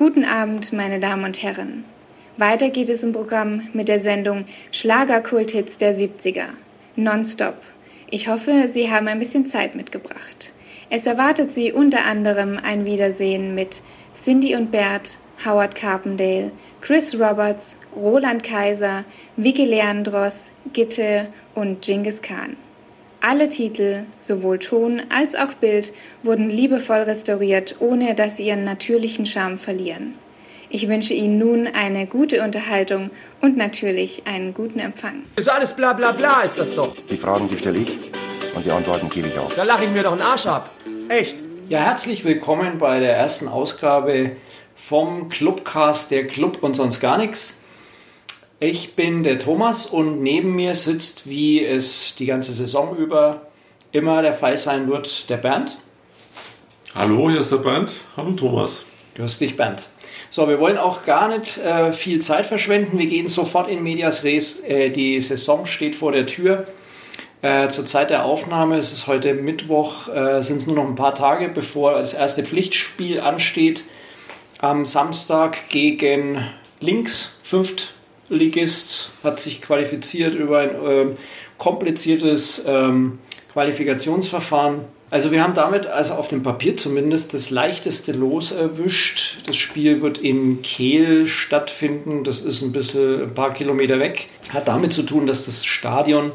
Guten Abend, meine Damen und Herren. Weiter geht es im Programm mit der Sendung Schlagerkulthits der 70er. Nonstop. Ich hoffe, Sie haben ein bisschen Zeit mitgebracht. Es erwartet Sie unter anderem ein Wiedersehen mit Cindy und Bert, Howard Carpendale, Chris Roberts, Roland Kaiser, Vicky Leandros, Gitte und Genghis Khan. Alle Titel, sowohl Ton als auch Bild, wurden liebevoll restauriert, ohne dass sie ihren natürlichen Charme verlieren. Ich wünsche Ihnen nun eine gute Unterhaltung und natürlich einen guten Empfang. Ist alles bla bla bla, ist das doch. Die Fragen, die stelle ich und die Antworten gebe ich auch. Da lache ich mir doch einen Arsch ab. Echt. Ja, herzlich willkommen bei der ersten Ausgabe vom Clubcast der Club und sonst gar nichts. Ich bin der Thomas und neben mir sitzt, wie es die ganze Saison über immer der Fall sein wird, der Bernd. Hallo, hier ist der Bernd. Hallo Thomas. Grüß dich, Bernd. So, wir wollen auch gar nicht viel Zeit verschwenden. Wir gehen sofort in Medias Res. Die Saison steht vor der Tür. Zur Zeit der Aufnahme, es ist heute Mittwoch, sind es nur noch ein paar Tage, bevor das erste Pflichtspiel ansteht. Am Samstag gegen Links, Fünftligist, hat sich qualifiziert über ein kompliziertes Qualifikationsverfahren. Also wir haben damit, also auf dem Papier zumindest, das leichteste Los erwischt. Das Spiel wird in Kehl stattfinden, das ist ein paar Kilometer weg. Hat damit zu tun, dass das Stadion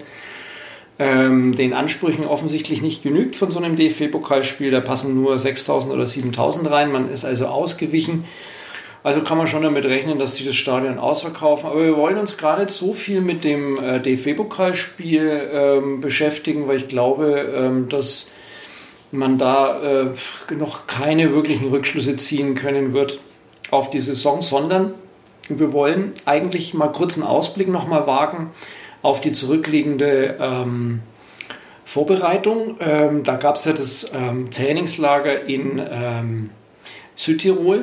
den Ansprüchen offensichtlich nicht genügt von so einem DFB-Pokalspiel. Da passen nur 6.000 oder 7.000 rein. Man ist also ausgewichen. Also kann man schon damit rechnen, dass sie das Stadion ausverkaufen. Aber wir wollen uns gar nicht so viel mit dem DFB-Pokalspiel beschäftigen, weil ich glaube, dass man da noch keine wirklichen Rückschlüsse ziehen können wird auf die Saison, sondern wir wollen eigentlich mal kurz einen Ausblick nochmal wagen auf die zurückliegende Vorbereitung. Da gab es ja das Trainingslager in Südtirol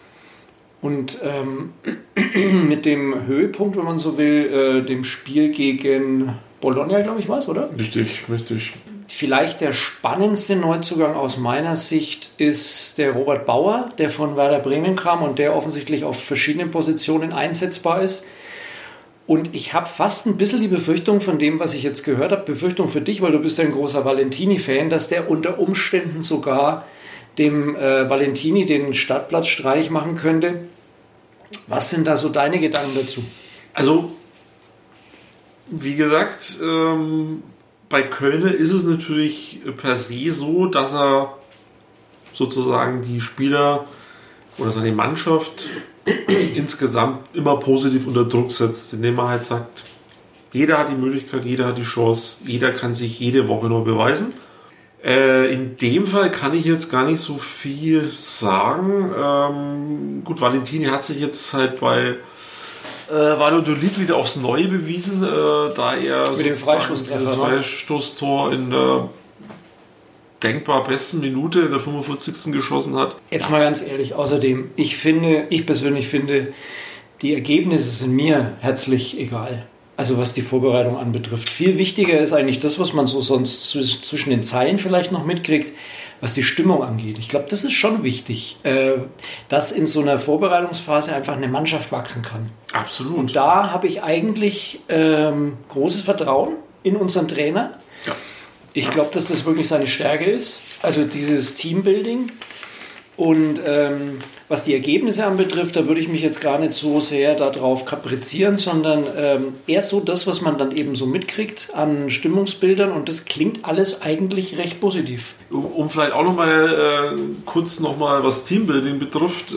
und mit dem Höhepunkt, wenn man so will, dem Spiel gegen Bologna, glaube ich, war es, oder? Richtig. Vielleicht der spannendste Neuzugang aus meiner Sicht ist der Robert Bauer, der von Werder Bremen kam und der offensichtlich auf verschiedenen Positionen einsetzbar ist. Und ich habe fast ein bisschen die Befürchtung von dem, was ich jetzt gehört habe, Befürchtung für dich, weil du bist ja ein großer Valentini-Fan, dass der unter Umständen sogar dem Valentini den Startplatzstreich machen könnte. Was sind da so deine Gedanken dazu? Also, wie gesagt, bei Kölner ist es natürlich per se so, dass er sozusagen die Spieler oder seine Mannschaft insgesamt immer positiv unter Druck setzt, indem man halt sagt, jeder hat die Möglichkeit, jeder hat die Chance, jeder kann sich jede Woche noch beweisen. In dem Fall kann ich jetzt gar nicht so viel sagen. Gut, Valentini hat sich jetzt halt bei Valladolid wieder aufs Neue bewiesen, da er mit dem Freistoßtor in der denkbar besten Minute in der 45. geschossen hat. Jetzt mal ganz ehrlich, außerdem, ich persönlich finde, die Ergebnisse sind mir herzlich egal. Also was die Vorbereitung anbetrifft. Viel wichtiger ist eigentlich das, was man so sonst zwischen den Zeilen vielleicht noch mitkriegt, was die Stimmung angeht. Ich glaube, das ist schon wichtig, dass in so einer Vorbereitungsphase einfach eine Mannschaft wachsen kann. Absolut. Und da habe ich eigentlich großes Vertrauen in unseren Trainer. Ja. Ich glaube, dass das wirklich seine Stärke ist, also dieses Teambuilding. Und was die Ergebnisse anbetrifft, da würde ich mich jetzt gar nicht so sehr darauf kaprizieren, sondern eher so das, was man dann eben so mitkriegt an Stimmungsbildern. Und das klingt alles eigentlich recht positiv. Um vielleicht auch nochmal kurz nochmal was Teambuilding betrifft.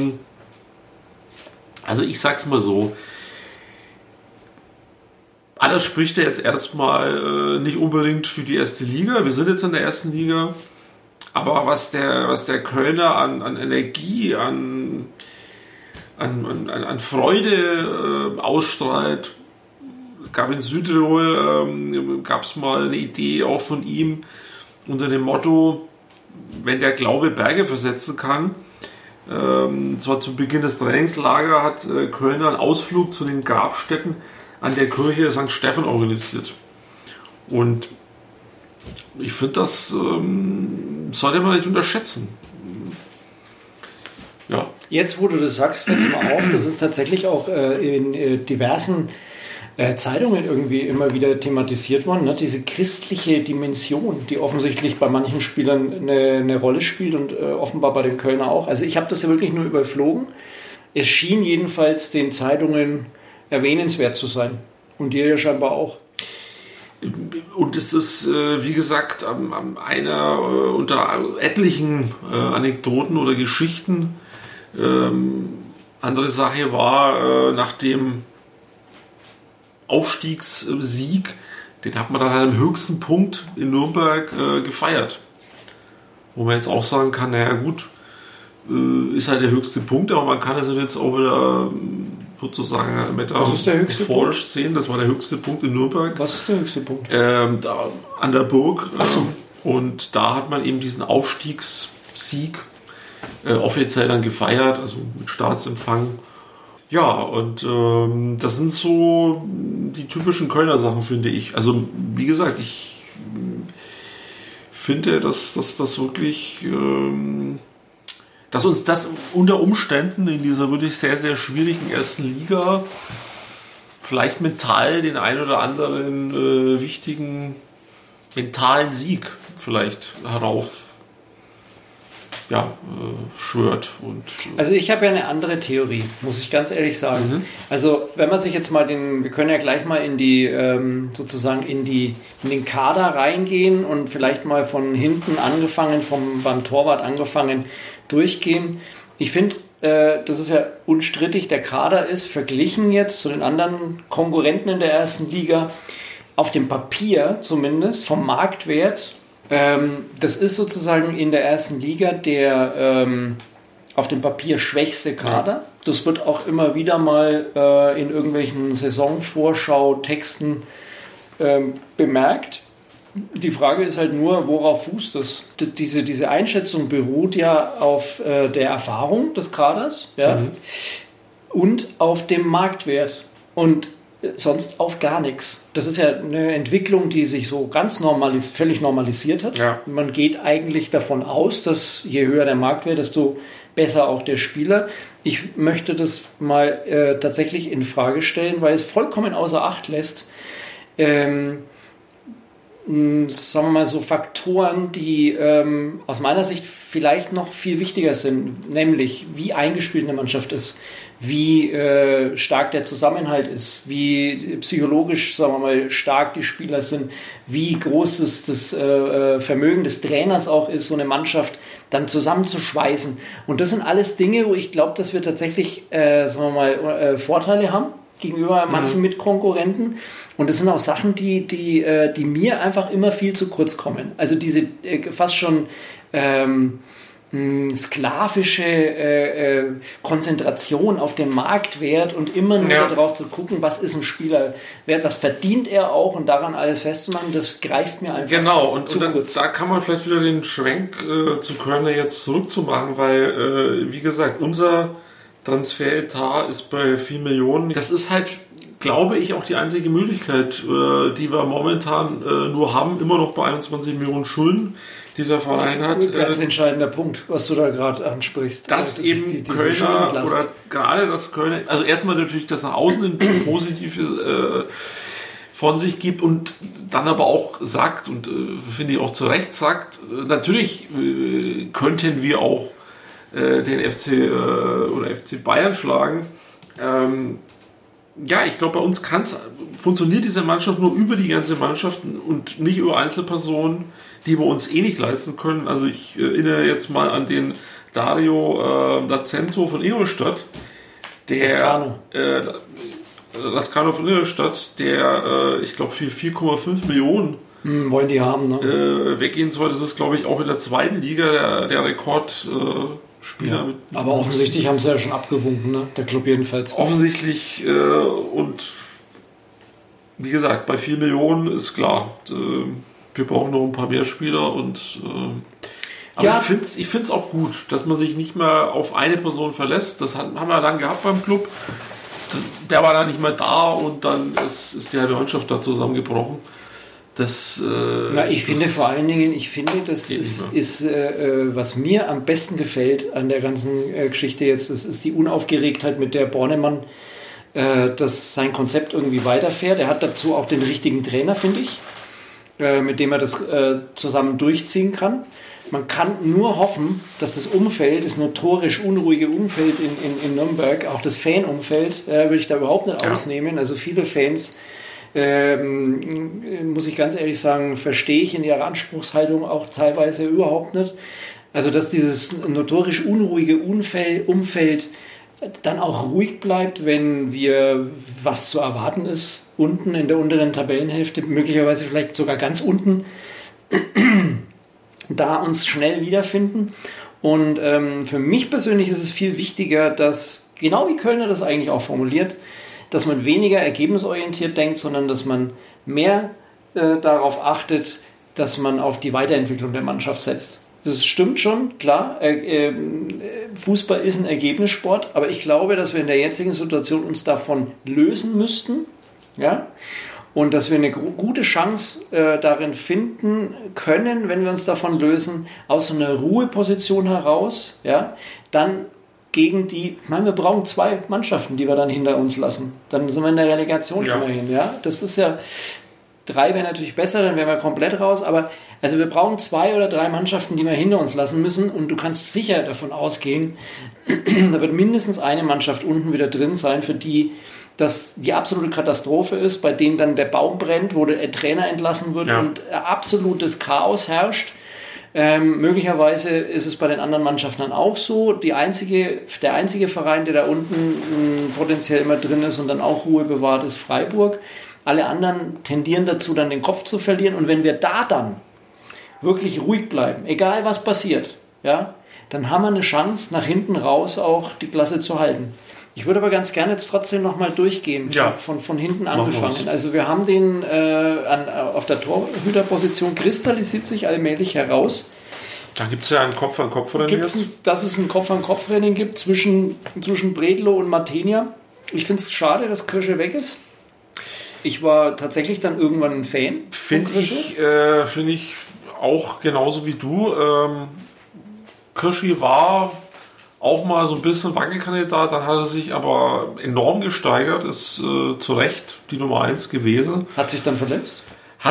Also ich sag's mal so. Alles spricht ja jetzt erstmal nicht unbedingt für die erste Liga. Wir sind jetzt in der ersten Liga. Aber was der Kölner an Energie, an Freude ausstrahlt, es gab in Südtirol gab's mal eine Idee auch von ihm unter dem Motto, wenn der Glaube Berge versetzen kann. Zwar zu Beginn des Trainingslagers hat Kölner einen Ausflug zu den Grabstätten an der Kirche St. Stephan organisiert. Und ich finde, das sollte man nicht unterschätzen. Ja. Jetzt, wo du das sagst, fällt es mal auf, das ist tatsächlich auch in diversen Zeitungen irgendwie immer wieder thematisiert worden, ne? Diese christliche Dimension, die offensichtlich bei manchen Spielern eine Rolle spielt und offenbar bei den Kölner auch. Also ich habe das ja wirklich nur überflogen. Es schien jedenfalls den Zeitungen erwähnenswert zu sein. Und dir ja scheinbar auch. Und es ist, wie gesagt, einer unter etlichen Anekdoten oder Geschichten. Andere Sache war, nach dem Aufstiegssieg, den hat man dann am höchsten Punkt in Nürnberg gefeiert. Wo man jetzt auch sagen kann, naja gut, ist halt der höchste Punkt, aber man kann es jetzt auch wieder sozusagen metaphorisch sehen. Das war der höchste Punkt in Nürnberg. Was ist der höchste Punkt? Da, an der Burg. Ach so. Und da hat man eben diesen Aufstiegssieg offiziell dann gefeiert, also mit Staatsempfang. Ja, und das sind so die typischen Kölner Sachen, finde ich. Also, wie gesagt, ich finde, dass das wirklich, dass uns das unter Umständen in dieser wirklich sehr, sehr schwierigen ersten Liga vielleicht mental den ein oder anderen wichtigen mentalen Sieg vielleicht schwört. Also ich habe ja eine andere Theorie, muss ich ganz ehrlich sagen. Mhm. Also wenn man sich jetzt mal wir können ja gleich mal in die sozusagen in den Kader reingehen und vielleicht mal von hinten angefangen, beim Torwart angefangen durchgehen. Ich finde, das ist ja unstrittig, der Kader ist verglichen jetzt zu den anderen Konkurrenten in der ersten Liga auf dem Papier zumindest vom Marktwert. Das ist sozusagen in der ersten Liga der auf dem Papier schwächste Kader. Das wird auch immer wieder mal in irgendwelchen Saisonvorschau-Texten bemerkt. Die Frage ist halt nur, worauf fußt das? Diese Einschätzung beruht ja auf der Erfahrung des Kaders, ja, und auf dem Marktwert. Und sonst auf gar nichts. Das ist ja eine Entwicklung, die sich so ganz völlig normalisiert hat. Ja. Man geht eigentlich davon aus, dass je höher der Marktwert, desto besser auch der Spieler. Ich möchte das mal tatsächlich in Frage stellen, weil es vollkommen außer Acht lässt, sagen wir mal so Faktoren, die aus meiner Sicht vielleicht noch viel wichtiger sind, nämlich wie eingespielt eine Mannschaft ist, wie stark der Zusammenhalt ist, wie psychologisch, sagen wir mal, stark die Spieler sind, wie groß das Vermögen des Trainers auch ist, so eine Mannschaft dann zusammenzuschweißen. Und das sind alles Dinge, wo ich glaube, dass wir tatsächlich, sagen wir mal, Vorteile haben gegenüber manchen Mitkonkurrenten. Und das sind auch Sachen, die mir einfach immer viel zu kurz kommen. Also diese fast schon sklavische Konzentration auf den Marktwert und immer nur darauf zu gucken, was ist ein Spieler wert, was verdient er auch und daran alles festzumachen, das greift mir einfach zu kurz. Da kann man vielleicht wieder den Schwenk zu Kölner jetzt zurückzumachen, weil, wie gesagt, unser Transferetat ist bei 4 Millionen. Das ist halt, glaube ich, auch die einzige Möglichkeit, die wir momentan nur haben, immer noch bei 21 Millionen Schulden, die der Verein hat. Ein ganz entscheidender Punkt, was du da gerade ansprichst. Dass eben Kölner oder gerade das Kölner, also erstmal natürlich das nach außen positiv von sich gibt und dann aber auch sagt und finde ich auch zu Recht sagt, natürlich könnten wir auch den FC oder FC Bayern schlagen. Ja, ich glaube, bei uns funktioniert diese Mannschaft nur über die ganze Mannschaft und nicht über Einzelpersonen, die wir uns eh nicht leisten können. Also ich erinnere jetzt mal an den Dario D'Azenzo von Ingolstadt, Lascano von Ingolstadt, der, ich glaube, für 4,5 Millionen wollen die haben, ne? Weggehen soll. Das ist, glaube ich, auch in der zweiten Liga der Rekordspieler. Ja, aber offensichtlich haben sie ja schon abgewunken, ne? Der Club jedenfalls. Offensichtlich und wie gesagt, bei 4 Millionen ist klar, wir brauchen noch ein paar mehr Spieler und aber ich finde es auch gut, dass man sich nicht mehr auf eine Person verlässt. Das haben wir dann gehabt beim Club. Der war dann nicht mehr da und dann ist die halbe Mannschaft da zusammengebrochen. Ich finde vor allen Dingen, das ist was mir am besten gefällt an der ganzen Geschichte jetzt, das ist die Unaufgeregtheit, mit der Bornemann sein Konzept irgendwie weiterfährt. Er hat dazu auch den richtigen Trainer, finde ich, mit dem er das zusammen durchziehen kann. Man kann nur hoffen, dass das Umfeld, das notorisch unruhige Umfeld in Nürnberg, auch das Fanumfeld, will ich da überhaupt nicht ausnehmen. Also viele Fans, muss ich ganz ehrlich sagen, verstehe ich in ihrer Anspruchshaltung auch teilweise überhaupt nicht. Also dass dieses notorisch unruhige Umfeld dann auch ruhig bleibt, wenn was zu erwarten ist, unten in der unteren Tabellenhälfte, möglicherweise vielleicht sogar ganz unten, da uns schnell wiederfinden. Und für mich persönlich ist es viel wichtiger, dass, genau wie Kölner das eigentlich auch formuliert, dass man weniger ergebnisorientiert denkt, sondern dass man mehr darauf achtet, dass man auf die Weiterentwicklung der Mannschaft setzt. Das stimmt schon, klar. Fußball ist ein Ergebnissport, aber ich glaube, dass wir in der jetzigen Situation uns davon lösen müssten, ja, und dass wir eine gute Chance darin finden können, wenn wir uns davon lösen, aus so einer Ruheposition heraus, ja, dann gegen wir brauchen 2 Mannschaften, die wir dann hinter uns lassen. Dann sind wir in der Relegation immerhin, ja. Das ist ja, 3 wäre natürlich besser, dann wären wir komplett raus, aber also wir brauchen 2 oder 3 Mannschaften, die wir hinter uns lassen müssen, und du kannst sicher davon ausgehen, da wird mindestens eine Mannschaft unten wieder drin sein, für die das die absolute Katastrophe ist, bei denen dann der Baum brennt, wo der Trainer entlassen wird und absolutes Chaos herrscht. Möglicherweise ist es bei den anderen Mannschaften dann auch so. Der einzige Verein, der da unten potenziell immer drin ist und dann auch Ruhe bewahrt, ist Freiburg. Alle anderen tendieren dazu, dann den Kopf zu verlieren. Und wenn wir da dann wirklich ruhig bleiben, egal was passiert, ja, dann haben wir eine Chance, nach hinten raus auch die Klasse zu halten. Ich würde aber ganz gerne jetzt trotzdem nochmal durchgehen, von hinten angefangen. Also wir haben den auf der Torhüterposition, kristallisiert sich allmählich heraus. Da gibt es ja ein Kopf-an-Kopf-Rennen jetzt. Dass es ein Kopf-an-Kopf-Rennen gibt zwischen Bredlo und Martinia. Ich finde es schade, dass Kirsche weg ist. Ich war tatsächlich dann irgendwann ein Fan. Finde ich auch genauso wie du. Kirsche war auch mal so ein bisschen Wackelkandidat, dann hat er sich aber enorm gesteigert, ist zu Recht die Nummer 1 gewesen. Hat sich dann verletzt?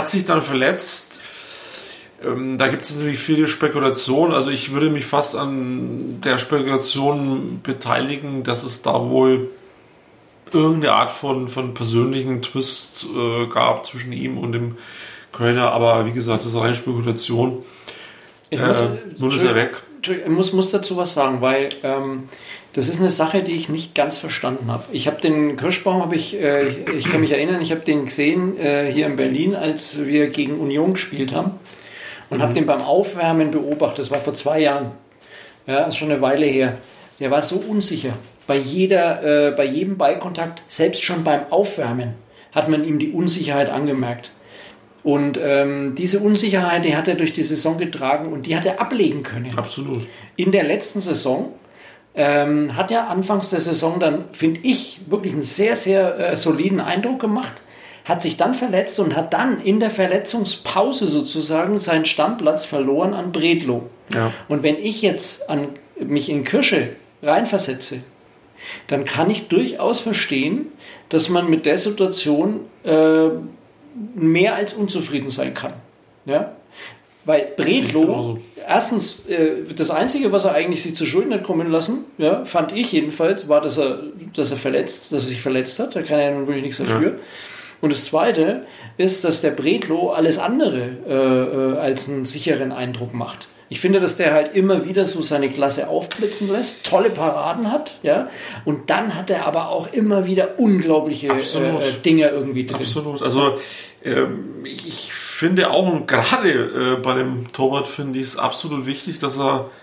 Da gibt es natürlich viele Spekulationen. Also ich würde mich fast an der Spekulation beteiligen, dass es da wohl irgendeine Art von persönlichen Twist gab zwischen ihm und dem Kölner. Aber wie gesagt, das ist reine Spekulation. Nun ist er weg. Ich muss dazu was sagen, weil das ist eine Sache, die ich nicht ganz verstanden habe. Ich habe den Kirschbaum, ich kann mich erinnern, ich habe den gesehen hier in Berlin, als wir gegen Union gespielt haben, und habe den beim Aufwärmen beobachtet. Das war vor 2 Jahren. Ja, das ist schon eine Weile her. Der war so unsicher. Bei jedem Ballkontakt, selbst schon beim Aufwärmen, hat man ihm die Unsicherheit angemerkt. Und diese Unsicherheit, die hat er durch die Saison getragen und die hat er ablegen können. Absolut. In der letzten Saison hat er anfangs der Saison dann, finde ich, wirklich einen sehr, sehr soliden Eindruck gemacht, hat sich dann verletzt und hat dann in der Verletzungspause sozusagen seinen Stammplatz verloren an Bredlo. Ja. Und wenn ich jetzt mich in Kirsche reinversetze, dann kann ich durchaus verstehen, dass man mit der Situation mehr als unzufrieden sein kann. Ja? Weil Bredlo, erstens, das Einzige, was er eigentlich sich zu Schulden hat kommen lassen, ja, fand ich jedenfalls, war, dass er sich verletzt hat. Da kann er nun wirklich nichts dafür. Ja. Und das Zweite ist, dass der Bredlo alles andere als einen sicheren Eindruck macht. Ich finde, dass der halt immer wieder so seine Klasse aufblitzen lässt, tolle Paraden hat, ja, und dann hat er aber auch immer wieder unglaubliche Dinge irgendwie drin. Absolut. Also ich finde auch, und gerade bei dem Torwart finde ich es absolut wichtig, dass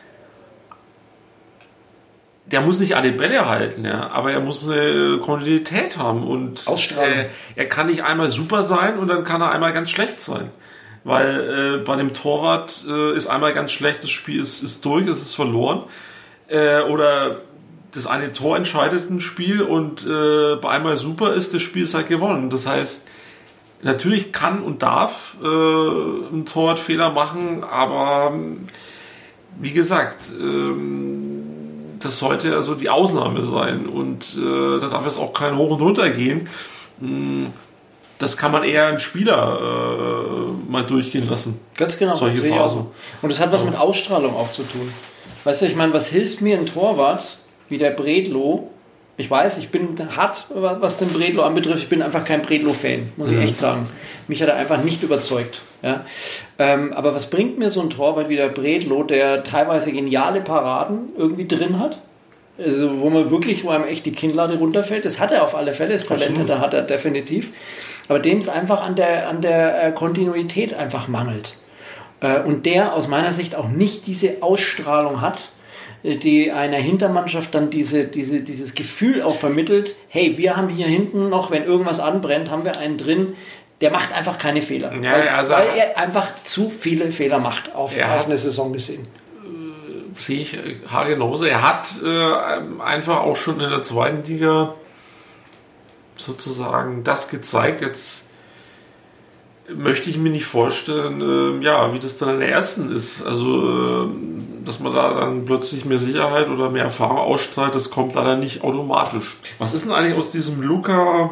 der muss nicht alle Bälle halten, ja, aber er muss eine Kontinuität haben und er kann nicht einmal super sein und dann kann er einmal ganz schlecht sein. Weil bei dem Torwart ist einmal ganz schlecht, das Spiel ist durch, es ist verloren. Oder das eine Tor entscheidet ein Spiel und bei einmal super ist, das Spiel ist halt gewonnen. Das heißt, natürlich kann und darf ein Torwart Fehler machen, aber wie gesagt, das sollte also die Ausnahme sein und da darf es auch kein Hoch und Runter gehen. Das kann man eher einen Spieler mal durchgehen lassen. Ganz genau. Solche Phasen. Und das hat was mit Ausstrahlung auch zu tun. Weißt du, ich meine, was hilft mir ein Torwart wie der Bredlow? Ich weiß, ich bin hart, was den Bredlow anbetrifft. Ich bin einfach kein Bredlow-Fan, muss ich echt sagen. Mich hat er einfach nicht überzeugt. Ja? Aber was bringt mir so ein Torwart wie der Bredlow, der teilweise geniale Paraden irgendwie drin hat? Also wo einem echt die Kinnlade runterfällt. Das hat er auf alle Fälle, das Talent da hat er definitiv. Aber dem es einfach an der Kontinuität einfach mangelt. Und der aus meiner Sicht auch nicht diese Ausstrahlung hat, die einer Hintermannschaft dann dieses Gefühl auch vermittelt, hey, wir haben hier hinten noch, wenn irgendwas anbrennt, haben wir einen drin, der macht einfach keine Fehler. Ja, weil er einfach zu viele Fehler macht auf eine Saison gesehen. Sehe ich haargenauso. Er hat einfach auch schon in der zweiten Liga sozusagen das gezeigt. Jetzt möchte ich mir nicht vorstellen, wie das dann in der ersten ist. Also, dass man da dann plötzlich mehr Sicherheit oder mehr Erfahrung ausstrahlt, das kommt leider nicht automatisch. Was ist denn eigentlich aus diesem Luka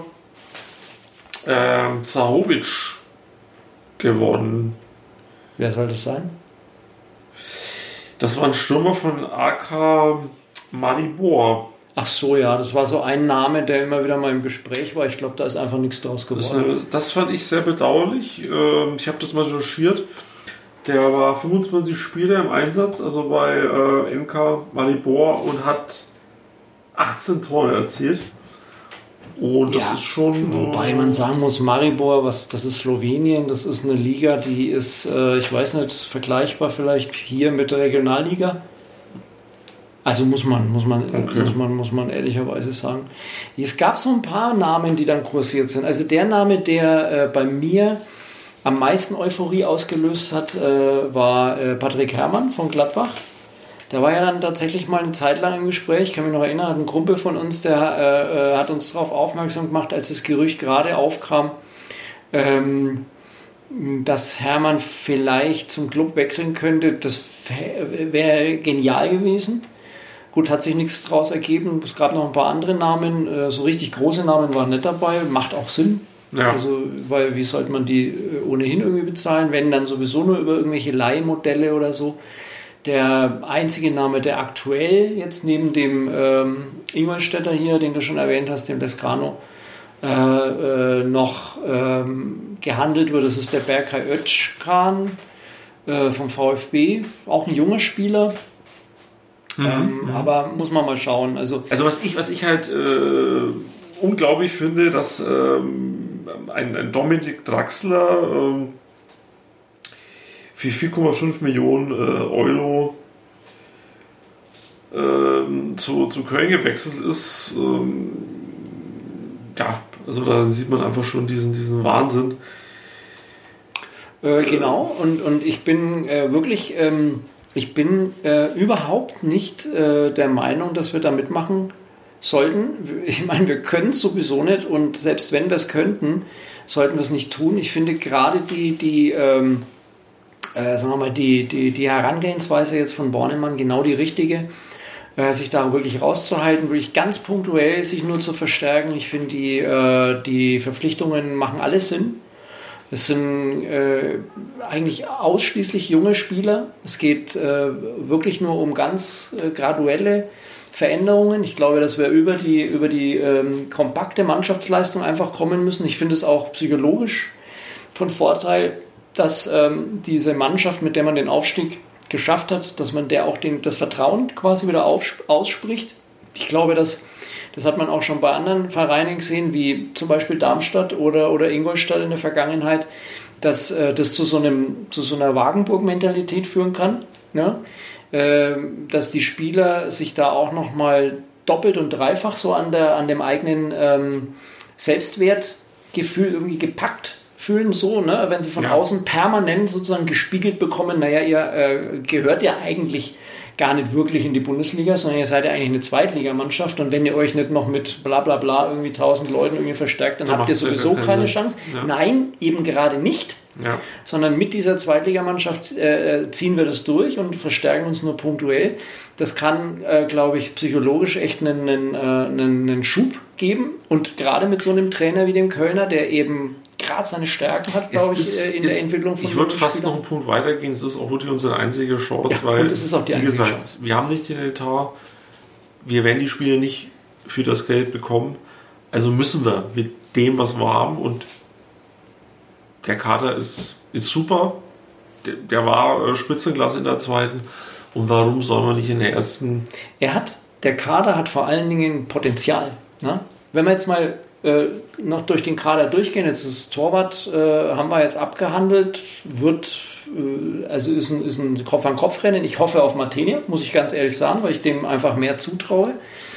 Zahovic geworden? Wer soll das sein? Das war ein Stürmer von AK Maribor. Ach so, ja, das war so ein Name, der immer wieder mal im Gespräch war. Ich glaube, da ist einfach nichts draus geworden. Das fand ich sehr bedauerlich. Ich habe das mal recherchiert. Der war 25 Spiele im Einsatz, also bei MK Maribor und hat 18 Tore erzielt. Und das ist schon... Wobei man sagen muss, Maribor, das ist Slowenien, das ist eine Liga, die ist, ich weiß nicht, vergleichbar vielleicht hier mit der Regionalliga. Also muss man ehrlicherweise sagen. Es gab so ein paar Namen, die dann kursiert sind. Also der Name, der bei mir am meisten Euphorie ausgelöst hat, war Patrick Herrmann von Gladbach. Der war ja dann tatsächlich mal eine Zeit lang im Gespräch. Ich kann mich noch erinnern, hat ein Kumpel von uns, der hat uns darauf aufmerksam gemacht, als das Gerücht gerade aufkam, dass Herrmann vielleicht zum Club wechseln könnte. Das wäre genial gewesen. Gut, hat sich nichts draus ergeben. Es gab noch ein paar andere Namen. So richtig große Namen waren nicht dabei. Macht auch Sinn. Ja. Also, weil wie sollte man die ohnehin irgendwie bezahlen, wenn dann sowieso nur über irgendwelche Leihmodelle oder so. Der einzige Name, der aktuell jetzt neben dem Ingolstädter hier, den du schon erwähnt hast, dem Lescano, noch gehandelt wird, das ist der Berkay Özcan vom VfB. Auch ein junger Spieler. Aber muss man mal schauen. Also was ich halt unglaublich finde, dass ein Dominik Draxler für 4,5 Millionen Euro zu Köln gewechselt ist. Also da sieht man einfach schon diesen Wahnsinn. Genau, und ich bin wirklich... Ich bin überhaupt nicht der Meinung, dass wir da mitmachen sollten. Ich meine, wir können es sowieso nicht und selbst wenn wir es könnten, sollten wir es nicht tun. Ich finde gerade die Herangehensweise jetzt von Bornemann genau die richtige, sich da wirklich rauszuhalten, wirklich ganz punktuell sich nur zu verstärken. Ich finde, die Verpflichtungen machen alles Sinn. Es sind eigentlich ausschließlich junge Spieler. Es geht wirklich nur um ganz graduelle Veränderungen. Ich glaube, dass wir über die kompakte Mannschaftsleistung einfach kommen müssen. Ich finde es auch psychologisch von Vorteil, dass diese Mannschaft, mit der man den Aufstieg geschafft hat, dass man der auch das Vertrauen quasi wieder ausspricht. Ich glaube, das hat man auch schon bei anderen Vereinen gesehen, wie zum Beispiel Darmstadt oder Ingolstadt in der Vergangenheit, dass das zu so einer Wagenburg-Mentalität führen kann. Ne? Dass die Spieler sich da auch nochmal doppelt und dreifach so an dem eigenen Selbstwertgefühl irgendwie gepackt fühlen, so, ne? Wenn sie von außen permanent sozusagen gespiegelt bekommen, naja, ihr gehört ja eigentlich gar nicht wirklich in die Bundesliga, sondern ihr seid ja eigentlich eine Zweitligamannschaft und wenn ihr euch nicht noch mit bla bla bla irgendwie 1000 Leuten irgendwie verstärkt, dann habt ihr sowieso keine Chance. Ja. Nein, eben gerade nicht. Ja. Sondern mit dieser Zweitligamannschaft ziehen wir das durch und verstärken uns nur punktuell. Das kann, glaube ich, psychologisch echt einen Schub geben. Und gerade mit so einem Trainer wie dem Kölner, der eben gerade seine Stärken hat, glaube ich, in der Entwicklung von Ich würde fast noch einen Punkt weitergehen. Es ist auch wirklich unsere einzige Chance, weil, es ist auch die einzige Chance. Wir haben nicht den Etat, wir werden die Spiele nicht für das Geld bekommen. Also müssen wir mit dem, was wir haben, und der Kader ist super. Der war Spitzenklasse in der zweiten. Und warum soll man nicht in der ersten... Der Kader hat vor allen Dingen Potenzial. Ne? Wenn wir jetzt mal noch durch den Kader durchgehen, jetzt das Torwart haben wir jetzt abgehandelt, ist ein Kopf-an-Kopf-Rennen. Ich hoffe auf Martinia, muss ich ganz ehrlich sagen, weil ich dem einfach mehr zutraue.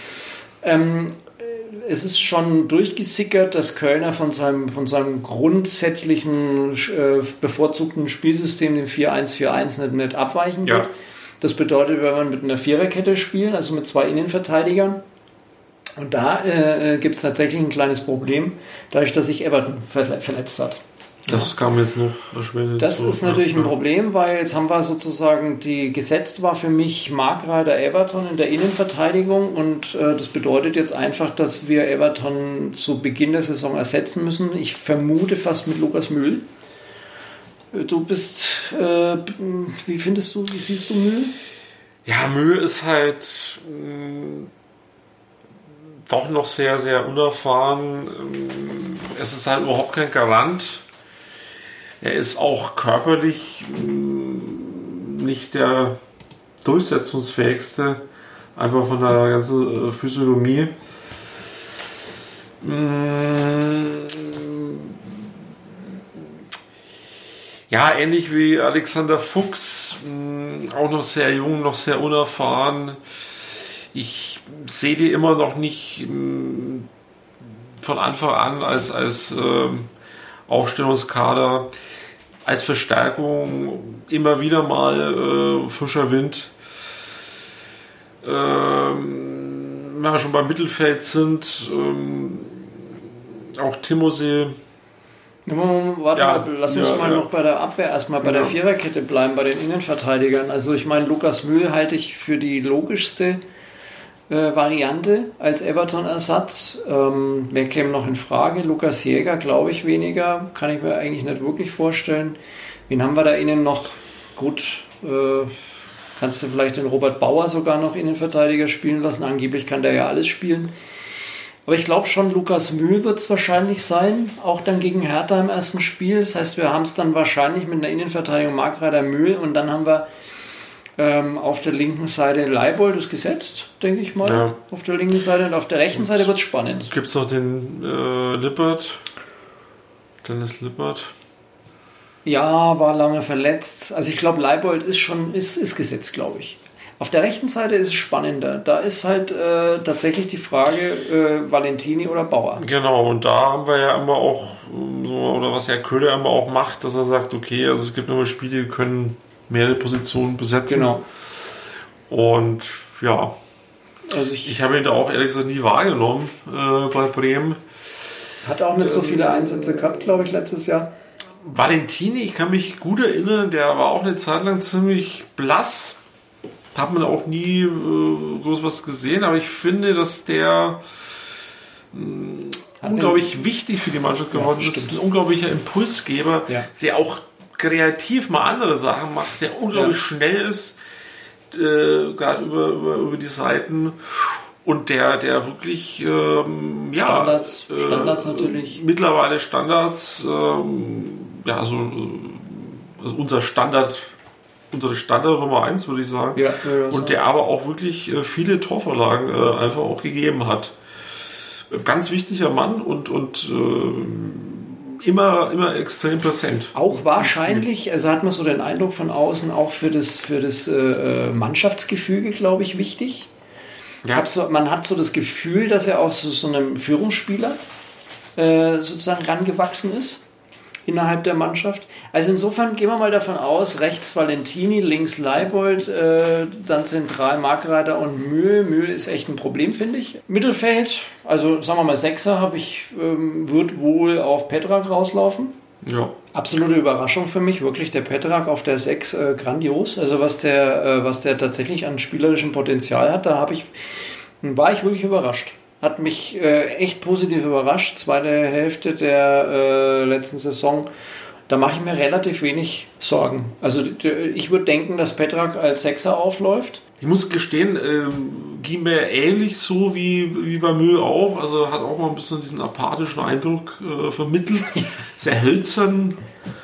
Es ist schon durchgesickert, dass Kölner von seinem grundsätzlichen bevorzugten Spielsystem, dem 4-1-4-1, nicht abweichen wird. Das bedeutet, wenn wir mit einer Viererkette spielen, also mit 2 Innenverteidigern, und da gibt es tatsächlich ein kleines Problem, dadurch, dass sich Everton verletzt hat. Das kam jetzt noch erschwerend. Das ist natürlich ein Problem, weil jetzt haben wir sozusagen, gesetzt war für mich Markreiter Everton in der Innenverteidigung, und das bedeutet jetzt einfach, dass wir Everton zu Beginn der Saison ersetzen müssen. Ich vermute fast mit Lukas Mühl. Du bist, wie siehst du Mühl? Ja, Mühl ist halt doch noch sehr, sehr unerfahren. Es ist halt überhaupt kein Garant. Er ist auch körperlich nicht der durchsetzungsfähigste, einfach von der ganzen Physiognomie. Ja, ähnlich wie Alexander Fuchs, auch noch sehr jung, noch sehr unerfahren. Ich sehe die immer noch nicht von Anfang an als Aufstellungskader, als Verstärkung, immer wieder mal frischer Wind. Wenn wir schon beim Mittelfeld sind, auch Timosee. Lass uns noch bei der Abwehr erstmal bei der Viererkette bleiben, bei den Innenverteidigern. Also ich meine, Lukas Mühl halte ich für die logischste Variante als Everton-Ersatz. Wer käme noch in Frage? Lukas Jäger, glaube ich, weniger. Kann ich mir eigentlich nicht wirklich vorstellen. Wen haben wir da innen noch? Gut, kannst du vielleicht den Robert Bauer sogar noch Innenverteidiger spielen lassen? Angeblich kann der ja alles spielen. Aber ich glaube schon, Lukas Mühl wird es wahrscheinlich sein, auch dann gegen Hertha im ersten Spiel. Das heißt, wir haben es dann wahrscheinlich mit einer Innenverteidigung Markreiter Mühl, und dann haben wir auf der linken Seite Leibold ist gesetzt, denke ich mal. Ja. Auf der linken Seite, und auf der rechten Seite wird es spannend. Gibt es noch den Lippert? Dennis Lippert? Ja, war lange verletzt. Also ich glaube, Leibold ist gesetzt, glaube ich. Auf der rechten Seite ist es spannender. Da ist halt tatsächlich die Frage, Valentini oder Bauer. Genau, und da haben wir ja immer auch, oder was Herr Köhler immer auch macht, dass er sagt, okay, also es gibt nur Spiele, die können mehrere Positionen besetzen. Genau. Und ja, also ich habe ihn da auch ehrlich gesagt nie wahrgenommen bei Bremen. Hat auch nicht so viele Einsätze gehabt, glaube ich, letztes Jahr. Valentini, ich kann mich gut erinnern, der war auch eine Zeit lang ziemlich blass. Hat man auch nie groß was gesehen, aber ich finde, dass der unglaublich wichtig für die Mannschaft geworden ist. Das ist ein unglaublicher Impulsgeber, der auch kreativ mal andere Sachen macht, der unglaublich schnell ist, gerade über die Seiten, und der wirklich Standards natürlich. Mittlerweile Standards, also unsere Standard Nummer 1, würde ich sagen. Ja, und der aber auch wirklich viele Torvorlagen einfach auch gegeben hat. Ganz wichtiger Mann und immer extrem präsent. Auch wahrscheinlich, also hat man so den Eindruck von außen, auch für das Mannschaftsgefüge, glaube ich, wichtig. Ja. Man hat so das Gefühl, dass er auch so einem Führungsspieler sozusagen rangewachsen ist. innerhalb der Mannschaft. Also insofern gehen wir mal davon aus, rechts Valentini, links Leibold, dann zentral Markreiter und Mühl. Mühl ist echt ein Problem, finde ich. Mittelfeld, also sagen wir mal Sechser, wird wohl auf Petrak rauslaufen. Ja. Absolute Überraschung für mich, wirklich der Petrak auf der 6 grandios. Also was der tatsächlich an spielerischem Potenzial hat, war ich wirklich überrascht. Hat mich echt positiv überrascht. Zweite Hälfte der letzten Saison, da mache ich mir relativ wenig Sorgen. Also ich würde denken, dass Petrak als Sechser aufläuft. Ich muss gestehen, ging mir ähnlich so wie bei Mühl auch. Also hat auch mal ein bisschen diesen apathischen Eindruck vermittelt. Sehr hölzern,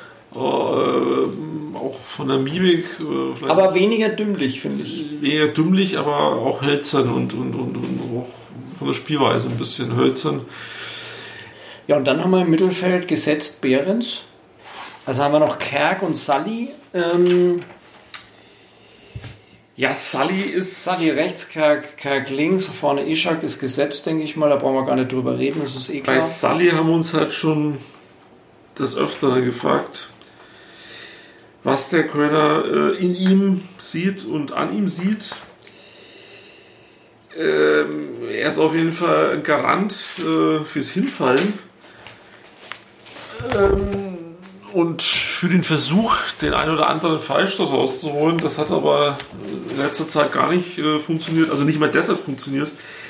auch von der Mimik. Aber weniger dümmlich, finde ich. Weniger dümmlich, aber auch hölzern und auch von der Spielweise ein bisschen hölzern. Ja, und dann haben wir im Mittelfeld gesetzt Behrens. Also haben wir noch Kerk und Sully. Ja, Sully rechts, Kerk links, vorne Ishak ist gesetzt, denke ich mal. Da brauchen wir gar nicht drüber reden, das ist eh klar. Bei Sully haben wir uns halt schon des Öfteren gefragt, was der Kölner in ihm sieht und an ihm sieht. Er ist auf jeden Fall ein Garant fürs Hinfallen. Und für den Versuch, den einen oder anderen Freistoß rauszuholen, das hat aber in letzter Zeit gar nicht funktioniert, also nicht mal deshalb funktioniert.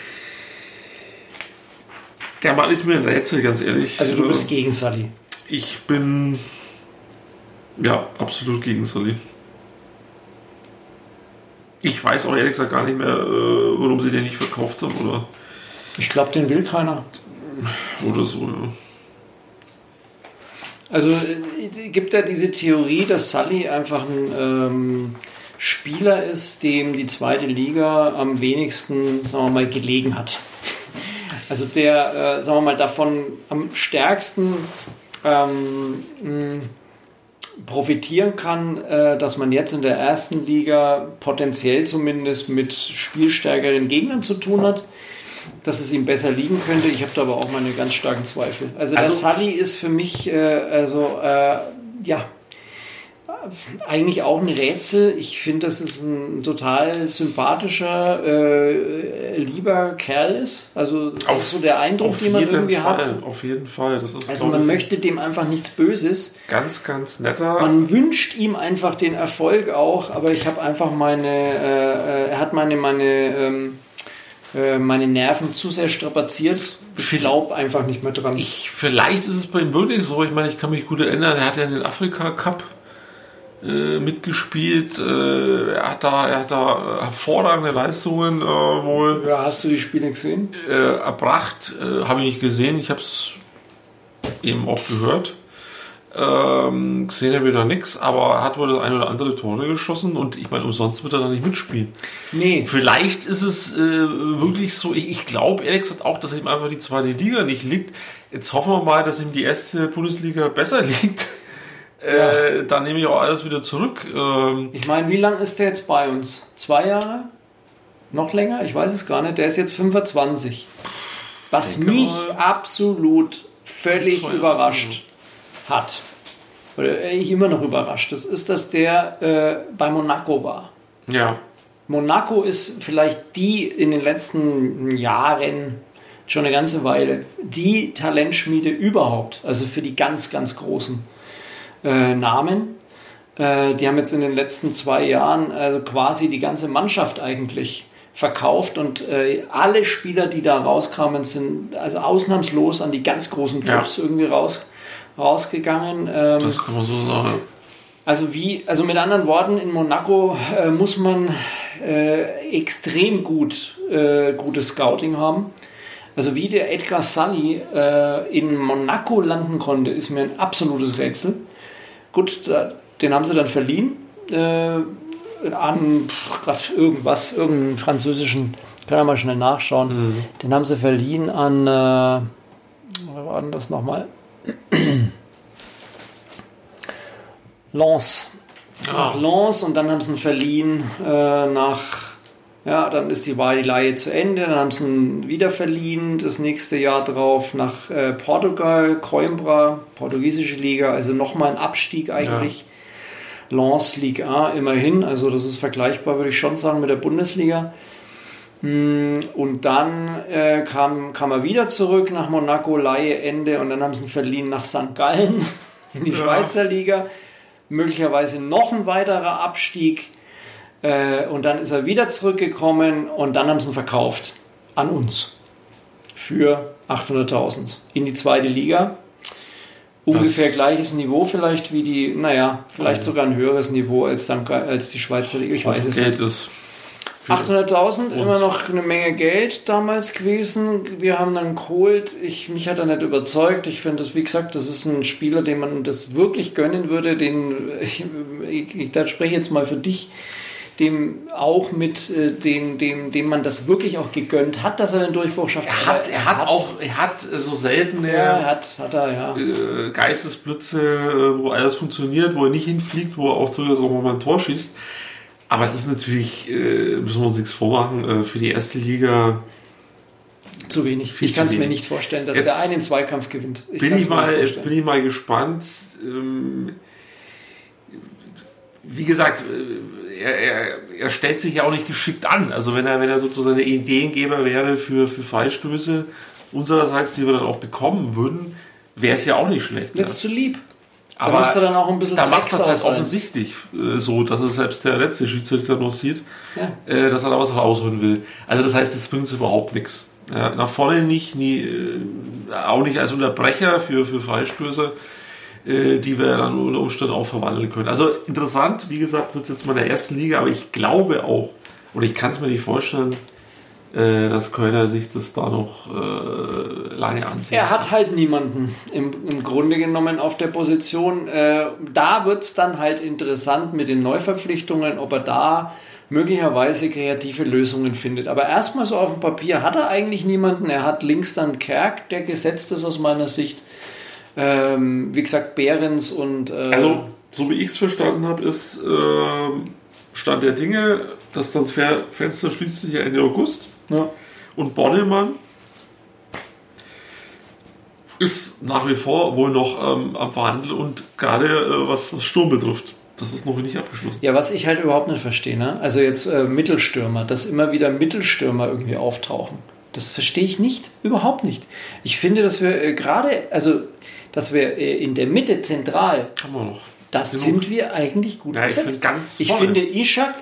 Der Mann ist mir ein Rätsel, ganz ehrlich. Also du bist gegen Sully? Ich bin absolut gegen Sully. Ich weiß auch ehrlich gesagt gar nicht mehr, warum sie den nicht verkauft haben, oder? Ich glaube, den will keiner. Oder so, ja. Also gibt ja diese Theorie, dass Sully einfach ein Spieler ist, dem die zweite Liga am wenigsten, sagen wir mal, gelegen hat. Also der, sagen wir mal, davon am stärksten profitieren kann, dass man jetzt in der ersten Liga potenziell zumindest mit spielstärkeren Gegnern zu tun hat, dass es ihm besser liegen könnte. Ich habe da aber auch meine ganz starken Zweifel. Also der Sully ist für mich eigentlich auch ein Rätsel. Ich finde, dass es ein total sympathischer, lieber Kerl ist. Also das ist so der Eindruck, den man irgendwie hat. Auf jeden Fall. Das ist, also man möchte dem einfach nichts Böses. Ganz, ganz netter. Man wünscht ihm einfach den Erfolg auch, aber ich habe einfach er hat meine Nerven zu sehr strapaziert. Ich glaube einfach nicht mehr dran. Vielleicht ist es bei ihm wirklich so. Ich meine, ich kann mich gut erinnern, er hat ja den Afrika Cup mitgespielt. Er hat da hervorragende Leistungen wohl. Ja, hast du die Spiele gesehen? Erbracht. Habe ich nicht gesehen. Ich habe es eben auch gehört. Gesehen habe ich da nichts, aber er hat wohl das ein oder andere Tore geschossen und ich meine, umsonst wird er da nicht mitspielen. Nee. Vielleicht ist es wirklich so, ich glaube ehrlich gesagt auch, dass ihm einfach die zweite Liga nicht liegt. Jetzt hoffen wir mal, dass ihm die erste Bundesliga besser liegt. Ja. Dann nehme ich auch alles wieder zurück. Ich meine, wie lange ist der jetzt bei uns? 2 Jahre? Noch länger? Ich weiß es gar nicht. Der ist jetzt 25. Was mich absolut völlig überrascht hat. Oder ich immer noch überrascht. Das ist, dass der bei Monaco war. Ja. Monaco ist vielleicht die in den letzten Jahren, schon eine ganze Weile, die Talentschmiede überhaupt. Also für die ganz, ganz großen Namen. Die haben jetzt in den letzten 2 Jahren quasi die ganze Mannschaft eigentlich verkauft und alle Spieler, die da rauskamen, sind also ausnahmslos an die ganz großen Clubs irgendwie rausgegangen. Das kann man so sagen. Also mit anderen Worten, in Monaco muss man extrem gutes Scouting haben. Also wie der Edgar Sully in Monaco landen konnte, ist mir ein absolutes Rätsel. Gut, den haben sie dann verliehen an irgendeinen französischen, kann man mal schnell nachschauen. Mhm. Den haben sie verliehen an, was war denn das nochmal? Lens. Nach Lens und dann haben sie ihn verliehen nach Ja, dann war die Leihe zu Ende, dann haben sie ihn wieder verliehen, das nächste Jahr drauf nach Portugal, Coimbra, portugiesische Liga, also nochmal ein Abstieg eigentlich. Ja. Lens Ligue 1 immerhin, also das ist vergleichbar, würde ich schon sagen, mit der Bundesliga. Und dann kam er wieder zurück nach Monaco, Leihe, Ende, und dann haben sie ihn verliehen nach St. Gallen in die Schweizer Liga. Möglicherweise noch ein weiterer Abstieg. Und dann ist er wieder zurückgekommen und dann haben sie ihn verkauft an uns für 800.000 in die zweite Liga. Ungefähr gleiches Niveau vielleicht wie vielleicht sogar ein höheres Niveau als die Schweizer Liga. Ich weiß es nicht. 800.000, immer noch eine Menge Geld damals gewesen. Wir haben dann geholt. Mich hat er nicht überzeugt. Ich finde das, wie gesagt, das ist ein Spieler, dem man das wirklich gönnen würde. Da spreche ich jetzt mal für dich, dem man das wirklich auch gegönnt hat, dass er den Durchbruch schafft. Er hat so seltene Geistesblitze, wo alles funktioniert, wo er nicht hinfliegt, wo er auch durchaus auch mal ein Tor schießt. Aber es ist natürlich, müssen wir uns nichts vormachen, für die erste Liga zu wenig. Ich kann es mir nicht vorstellen, dass der einen Zweikampf gewinnt. Jetzt bin ich mal gespannt. Wie gesagt, er stellt sich ja auch nicht geschickt an. Also wenn er sozusagen der Ideengeber wäre für Freistöße unsererseits, die wir dann auch bekommen würden, wäre es ja auch nicht schlecht. Das ist zu lieb. Aber da, dann auch ein bisschen da macht das halt offensichtlich so, dass es selbst der letzte Schiedsrichter noch sieht, dass er da was rausholen will. Also das heißt, das bringt überhaupt nichts. Ja, nach vorne nicht, auch nicht als Unterbrecher für Freistöße, die wir dann unter Umständen auch verwandeln können. Also interessant, wie gesagt, wird es jetzt mal in der ersten Liga, aber ich glaube auch, oder ich kann es mir nicht vorstellen, dass Kölner sich das da noch lange ansehen. Er hat halt niemanden im Grunde genommen auf der Position. Da wird es dann halt interessant mit den Neuverpflichtungen, ob er da möglicherweise kreative Lösungen findet. Aber erstmal so auf dem Papier hat er eigentlich niemanden. Er hat links dann Kerk, der gesetzt ist aus meiner Sicht. Wie gesagt, Behrens und... also, so wie ich es verstanden habe, ist Stand der Dinge, das Transferfenster schließt sich ja Ende August. Ja. Und Bonnemann ist nach wie vor wohl noch am Verhandeln und gerade was Sturm betrifft, das ist noch nicht abgeschlossen. Ja, was ich halt überhaupt nicht verstehe, ne? Also jetzt Mittelstürmer, dass immer wieder Mittelstürmer irgendwie auftauchen. Das verstehe ich nicht, überhaupt nicht. Ich finde, dass wir dass wir in der Mitte zentral, haben wir noch. Das sind wir eigentlich gut besetzt. Ich voll. finde, Ishak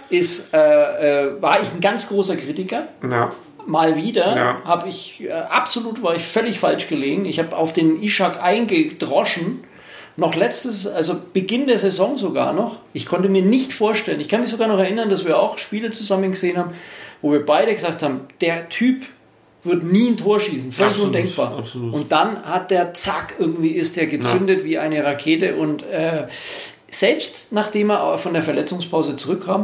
war ich ein ganz großer Kritiker. Ja. Mal wieder war ich völlig falsch gelegen. Ich habe auf den Ishak eingedroschen. Noch Beginn der Saison sogar noch. Ich konnte mir nicht vorstellen, ich kann mich sogar noch erinnern, dass wir auch Spiele zusammen gesehen haben, wo wir beide gesagt haben, der Typ wird nie ein Tor schießen. Völlig undenkbar. Absolut. Und dann hat der ist der gezündet wie eine Rakete. Und selbst nachdem er von der Verletzungspause zurückkam,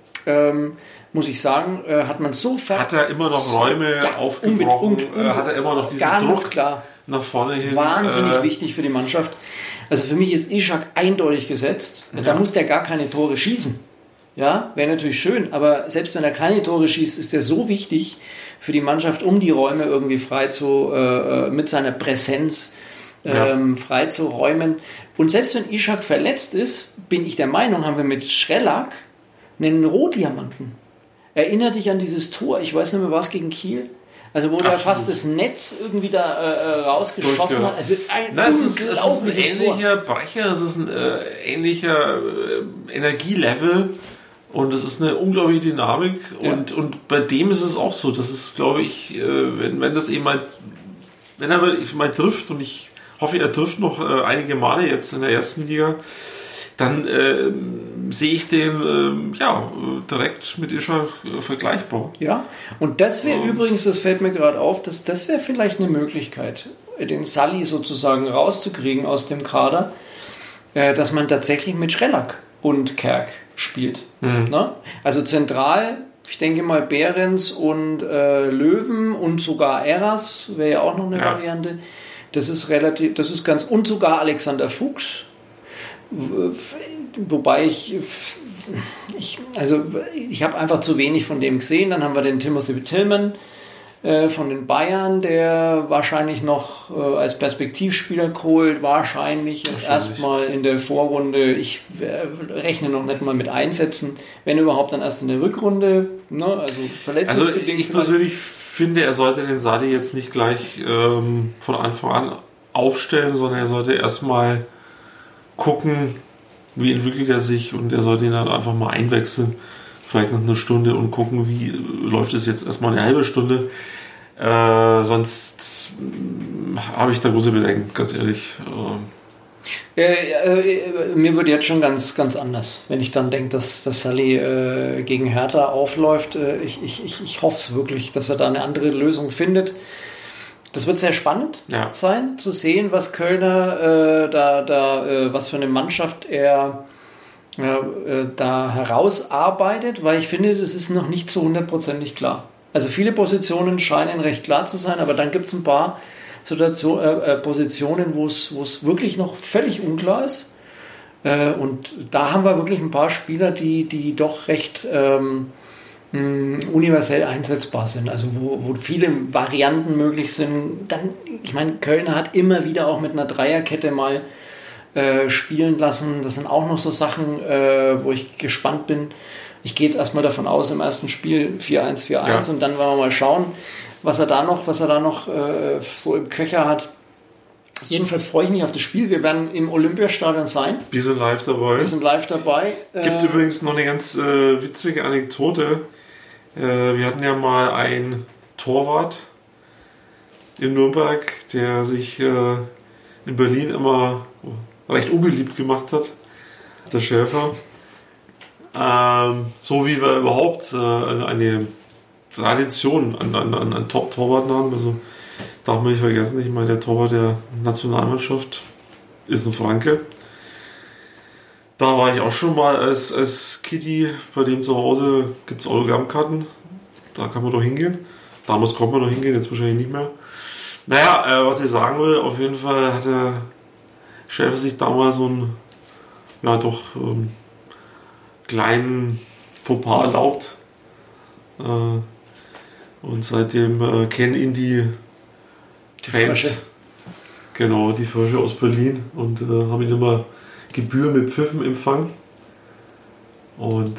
muss ich sagen, hat man sofort... Hat er immer noch Räume aufgebrochen? Hat er immer noch diesen Druck klar, nach vorne hin? Wahnsinnig wichtig für die Mannschaft. Also für mich ist Ishak eindeutig gesetzt. Ja. Da muss der gar keine Tore schießen. Ja, wäre natürlich schön, aber selbst wenn er keine Tore schießt, ist er so wichtig für die Mannschaft, um die Räume irgendwie mit seiner Präsenz frei zu räumen. Und selbst wenn Ishak verletzt ist, bin ich der Meinung, haben wir mit Schrellak einen Rohdiamanten. Erinnert dich an dieses Tor, ich weiß nicht mehr, was gegen Kiel? Also wo der fast das Netz irgendwie da rausgeschossen hat. Also es ist ein ähnlicher Brecher, es ist ein ähnlicher Energielevel und es ist eine unglaubliche Dynamik und bei dem ist es auch so, das ist, glaube ich, wenn das eben wenn er mal trifft und ich hoffe, er trifft noch einige Male jetzt in der ersten Liga, dann sehe ich den direkt mit Ishak vergleichbar. Ja, und das wäre übrigens, das fällt mir gerade auf, das wäre vielleicht eine Möglichkeit, den Sully sozusagen rauszukriegen aus dem Kader, dass man tatsächlich mit Schrellak und Kerk spielt. Mhm. Ne? Also zentral, ich denke mal Behrens und Löwen und sogar Eras wäre ja auch noch eine Variante. Und sogar Alexander Fuchs. wobei ich habe einfach zu wenig von dem gesehen. Dann haben wir den Timothy Tillman von den Bayern, der wahrscheinlich noch als Perspektivspieler geholt, wahrscheinlich jetzt erstmal in der Vorrunde. Ich rechne noch nicht mal mit Einsätzen, wenn überhaupt dann erst in der Rückrunde. Ne? Also verletzungsbedingt. Also ich persönlich finde, er sollte den Sadi jetzt nicht gleich von Anfang an aufstellen, sondern er sollte erstmal gucken, wie entwickelt er sich, und er sollte ihn dann einfach mal einwechseln, vielleicht nach einer Stunde, und gucken, wie läuft es jetzt erstmal eine halbe Stunde. Sonst habe ich da große Bedenken, ganz ehrlich. Mir wird jetzt schon ganz, ganz anders, wenn ich dann denke, dass Salih gegen Hertha aufläuft. Ich hoffe es wirklich, dass er da eine andere Lösung findet. Das wird sehr spannend sein, zu sehen, was Kölner was für eine Mannschaft er da herausarbeitet, weil ich finde, das ist noch nicht so hundertprozentig klar. Also viele Positionen scheinen recht klar zu sein, aber dann gibt es ein paar Positionen, wo es wirklich noch völlig unklar ist. Und da haben wir wirklich ein paar Spieler, die doch recht universell einsetzbar sind, also wo viele Varianten möglich sind. Dann, ich meine, Köln hat immer wieder auch mit einer Dreierkette mal spielen lassen. Das sind auch noch so Sachen, wo ich gespannt bin. Ich gehe jetzt erstmal davon aus, im ersten Spiel 4-1-4-1 und dann wollen wir mal schauen, was er da noch so im Köcher hat. Jedenfalls freue ich mich auf das Spiel. Wir werden im Olympiastadion sein. Wir sind live dabei. Gibt übrigens noch eine ganz witzige Anekdote. Wir hatten ja mal einen Torwart in Nürnberg, der sich in Berlin immer recht unbeliebt gemacht hat. Der Schäfer. So wie wir überhaupt eine Tradition an Top-Torwarten haben. Also darf man nicht vergessen, ich meine, der Torwart der Nationalmannschaft ist ein Franke. Da war ich auch schon mal als Kitty, bei dem zu Hause gibt es Autogrammkarten. Da kann man doch hingehen. Damals konnte man doch hingehen, jetzt wahrscheinlich nicht mehr. Naja, was ich sagen will, auf jeden Fall hat der Schäfer sich damals so einen, kleinen Fauxpas erlaubt. Und seitdem kennen ihn die Fans. Frösche. Genau, die Frösche aus Berlin, und haben ihn immer Gebühr mit Pfiffen empfangen. Und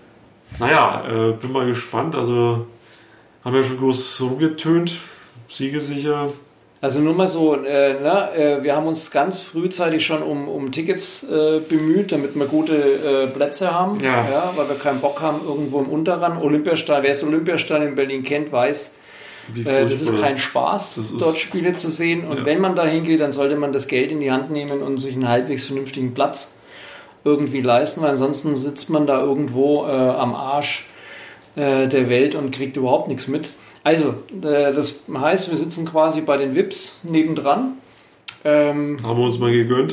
bin mal gespannt. Also haben ja schon groß rumgetönt, siegesicher. Also nur mal so, wir haben uns ganz frühzeitig schon um Tickets bemüht, damit wir gute Plätze haben, weil wir keinen Bock haben irgendwo im Unterrang. Olympiastadion, wer das Olympiastadion in Berlin kennt, weiß, das ist kein Spaß, dort Spiele zu sehen. Und wenn man da hingeht, dann sollte man das Geld in die Hand nehmen und sich einen halbwegs vernünftigen Platz irgendwie leisten, weil ansonsten sitzt man da irgendwo am Arsch der Welt und kriegt überhaupt nichts mit. Also, das heißt, wir sitzen quasi bei den VIPs nebendran. Haben wir uns mal gegönnt.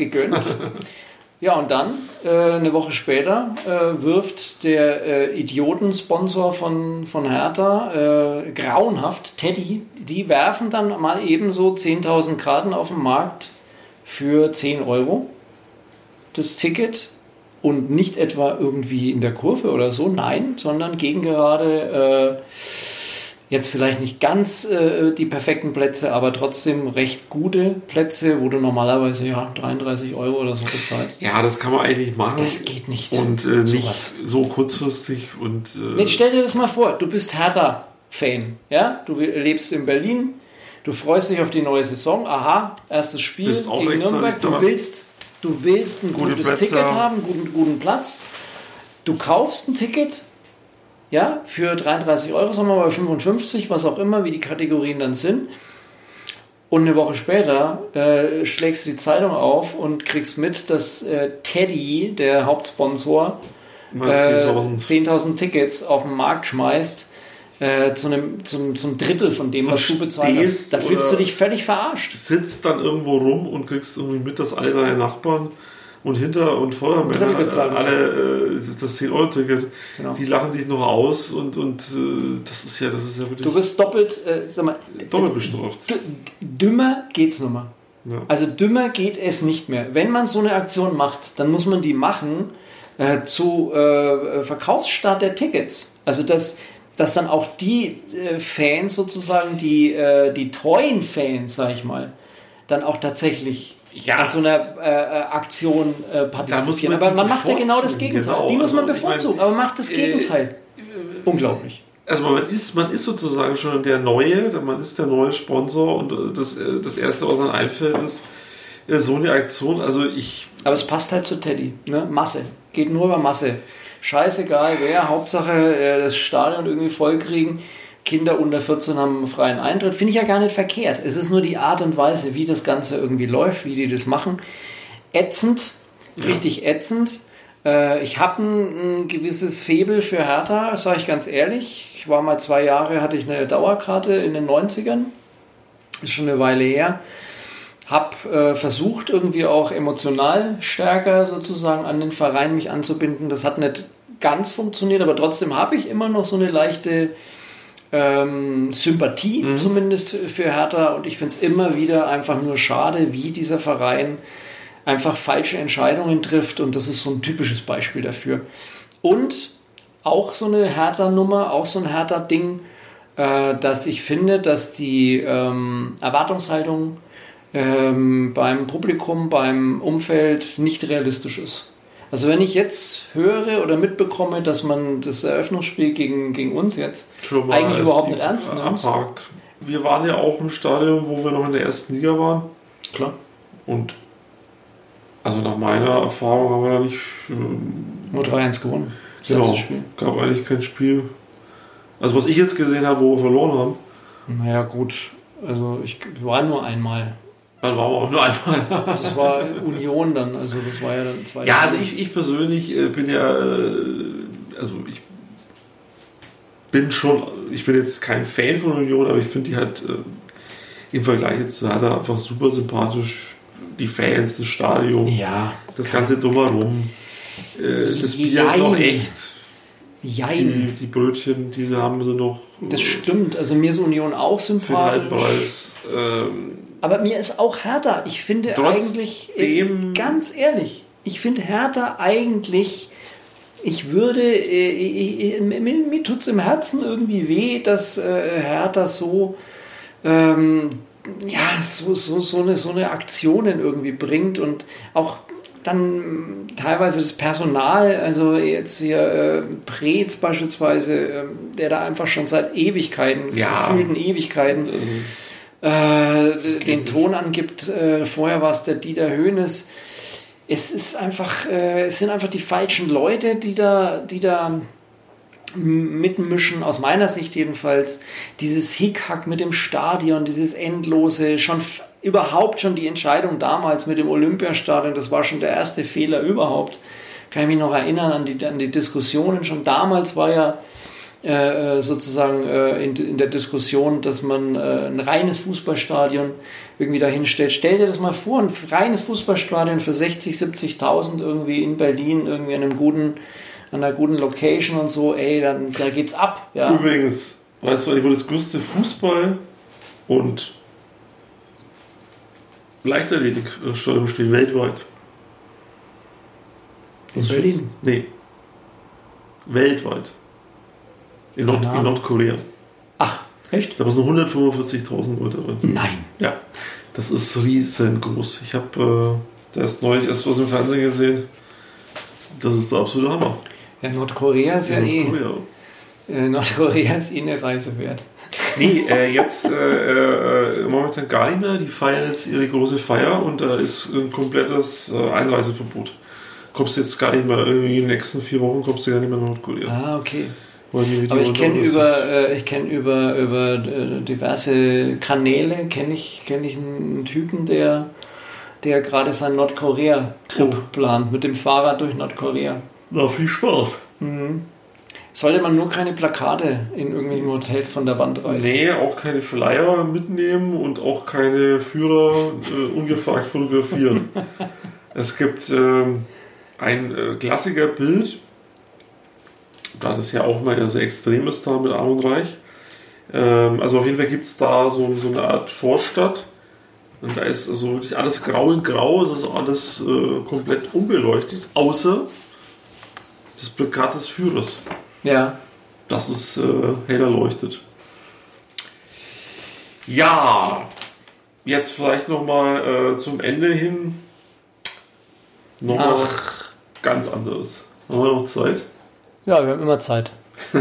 Ja, und dann, eine Woche später, wirft der Idiotensponsor von Hertha, grauenhaft, Teddy, die werfen dann mal ebenso 10.000 Karten auf den Markt für 10 Euro. Das Ticket, und nicht etwa irgendwie in der Kurve oder so, nein, sondern gegen gerade jetzt vielleicht nicht ganz die perfekten Plätze, aber trotzdem recht gute Plätze, wo du normalerweise 33 Euro oder so bezahlst. Ja, das kann man eigentlich machen. Das geht nicht. Und nicht so kurzfristig. Und jetzt stell dir das mal vor, du bist Hertha-Fan, ja? Du lebst in Berlin, du freust dich auf die neue Saison, aha, erstes Spiel gegen Nürnberg, du willst ein gutes Ticket haben, einen guten Platz, du kaufst ein Ticket, ja, für 33 Euro, sagen wir mal 55, was auch immer, wie die Kategorien dann sind. Und eine Woche später schlägst du die Zeitung auf und kriegst mit, dass Teddy, der Hauptsponsor, 10.000 Tickets auf den Markt schmeißt, zum Drittel von dem, was du bezahlt hast. Da fühlst du dich völlig verarscht. Sitzt dann irgendwo rum und kriegst irgendwie mit, dass alle deine Nachbarn und hinter und vorder alle das 10-Euro-Ticket, die lachen dich noch aus, und das ist ja wirklich... Du bist doppelt doppelt bestraft. Dümmer geht's nun mal. Ja. Also dümmer geht es nicht mehr. Wenn man so eine Aktion macht, dann muss man die machen zu Verkaufsstart der Tickets. Also dass dann auch die Fans sozusagen, die treuen Fans, sag ich mal, dann auch tatsächlich an so einer Aktion partizipieren. Aber man macht ja genau das Gegenteil. Genau. Die muss man Also, bevorzugen, aber man macht das Gegenteil. Unglaublich. Also man ist sozusagen schon der Neue, man ist der neue Sponsor und das Erste, was einem einfällt, ist so eine Aktion. Aber es passt halt zu Teddy. Ne? Masse. Geht nur über Masse. Scheißegal wer, Hauptsache das Stadion irgendwie voll kriegen. Kinder unter 14 haben einen freien Eintritt. Finde ich ja gar nicht verkehrt. Es ist nur die Art und Weise, wie das Ganze irgendwie läuft, wie die das machen. Ätzend, richtig ätzend. Ich habe ein gewisses Faible für Hertha, sage ich ganz ehrlich. Ich war mal 2 Jahre, hatte ich eine Dauerkarte in den 90ern. Ist schon eine Weile her. Habe versucht, irgendwie auch emotional stärker sozusagen an den Verein mich anzubinden. Das hat nicht ganz funktioniert, aber trotzdem habe ich immer noch so eine leichte Sympathie zumindest für Hertha. Und ich finde es immer wieder einfach nur schade, wie dieser Verein einfach falsche Entscheidungen trifft und das ist so ein typisches Beispiel dafür. Und auch so eine Hertha-Nummer, auch so ein Hertha-Ding, dass ich finde, dass die Erwartungshaltung beim Publikum, beim Umfeld nicht realistisch ist. Also wenn ich jetzt höre oder mitbekomme, dass man das Eröffnungsspiel gegen uns jetzt eigentlich überhaupt nicht ernst nimmt. Abhakt. Wir waren ja auch im Stadion, wo wir noch in der ersten Liga waren. Klar. Und also nach meiner Erfahrung haben wir da nicht... Nur 3-1 gewonnen. Genau, gab eigentlich kein Spiel. Also was ich jetzt gesehen habe, wo wir verloren haben. Naja gut, also ich war nur einmal. Dann waren wir auch nur einmal. Das war Union dann, also das war ja dann 2 Ja, also ich persönlich bin ja... Ich bin jetzt kein Fan von Union, aber ich finde die halt im Vergleich jetzt zu Hertha einfach super sympathisch. Die Fans, das Stadion, das Ganze drumherum. Das Bier ist noch echt. Die Brötchen, die sie haben, sind noch... Das stimmt, also mir ist Union auch sympathisch. Für den Halbpreis. Aber mir ist auch Hertha, ich finde eigentlich, ganz ehrlich, ich finde Hertha eigentlich, mir tut es im Herzen irgendwie weh, dass Hertha so... so eine Aktionen irgendwie bringt und auch dann teilweise das Personal, also jetzt hier Preetz beispielsweise, der da einfach schon seit Ewigkeiten, gefühlten Ewigkeiten, den Ton angibt. Vorher war es der Dieter Hoeneß. Es sind einfach die falschen Leute, die da mitmischen, aus meiner Sicht jedenfalls, dieses Hickhack mit dem Stadion, dieses Endlose, überhaupt schon die Entscheidung damals mit dem Olympiastadion, das war schon der erste Fehler überhaupt. Kann ich mich noch erinnern an die Diskussionen, schon damals war ja sozusagen in der Diskussion, dass man ein reines Fußballstadion irgendwie dahin stellt. Stell dir das mal vor, ein reines Fußballstadion für 60.000, 70.000 irgendwie in Berlin, irgendwie an einer guten Location und so, da geht's ab. Ja. Übrigens, weißt du, wo das größte Fußball- und Leichtathletikstadion steht weltweit? In Berlin? Nee. Weltweit. In Nordkorea. Ach, echt? Da sind 145.000 Leute drin. Nein. Ja, das ist riesengroß. Ich habe neulich erst was im Fernsehen gesehen. Das ist der absolute Hammer. Ja, Nordkorea ist Nordkorea ist eine Reise wert. Nee, jetzt momentan gar nicht mehr. Die feiern jetzt ihre große Feier und da ist ein komplettes Einreiseverbot. Kommst jetzt gar nicht mehr, irgendwie in den nächsten 4 Wochen kommst du gar nicht mehr nach Nordkorea. Ah, okay. Aber ich kenne über diverse Kanäle, kenne ich einen Typen, der gerade seinen Nordkorea-Trip plant, mit dem Fahrrad durch Nordkorea. Na, viel Spaß. Mhm. Sollte man nur keine Plakate in irgendwelchen Hotels von der Wand reißen? Nee, auch keine Flyer mitnehmen und auch keine Führer ungefragt fotografieren. Es gibt ein Klassikerbild, da das ja auch mal sehr extrem ist da mit Arm und Reich. Also auf jeden Fall gibt es da so eine Art Vorstadt, Und da ist also wirklich alles grau in grau, es ist alles komplett unbeleuchtet, außer das Plakat des Führers. Ja. Das ist hell erleuchtet. Ja, jetzt vielleicht nochmal zum Ende hin noch was ganz anderes. Haben wir noch Zeit? Ja, wir haben immer Zeit.